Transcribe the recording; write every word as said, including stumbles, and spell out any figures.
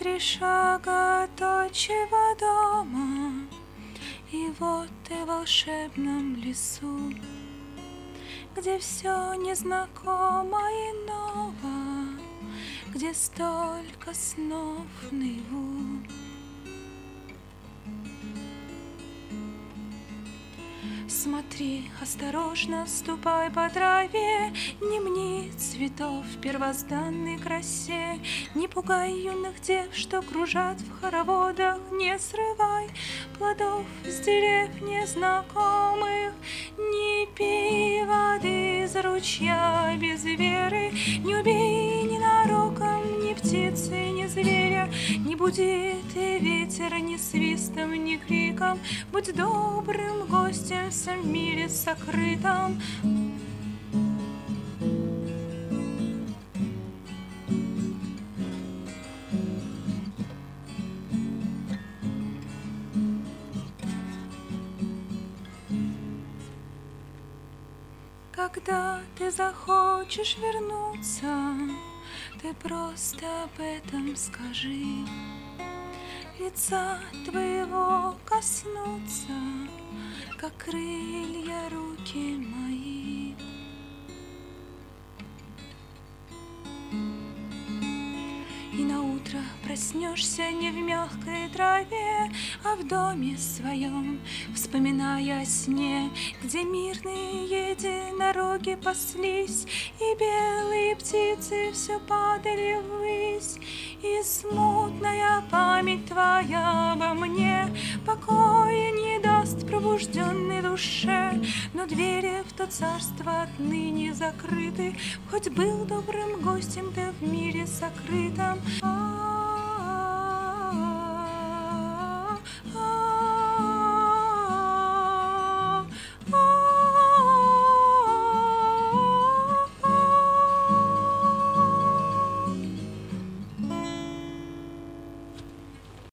три шага от отчего дома, и вот ты в волшебном лесу, где все незнакомо и ново, где столько снов наяву. Смотри, осторожно ступай по траве, не мни цветов в первозданной красе, не пугай юных дев, что кружат в хороводах, не срывай плодов с дерев незнакомых, не пей воды из ручья без веры, не убей ненароком ни птицы, ни зверя, не буди ты ветер ни свистом, ни криком, будь добрым гостем в мире сокрытом. Когда ты захочешь вернуться, ты просто об этом скажи. Лица твоего коснутся, как крылья руки мои. И наутро проснешься не в мягкой траве, а в доме своем, вспоминая о сне, где мирные единороги паслись, и белые птицы все падали ввысь. И смутная память твоя обо мне покоя не даст пробужденной душе, но двери в то царство отныне закрыты, хоть был добрым гостем ты в мире сокрытом.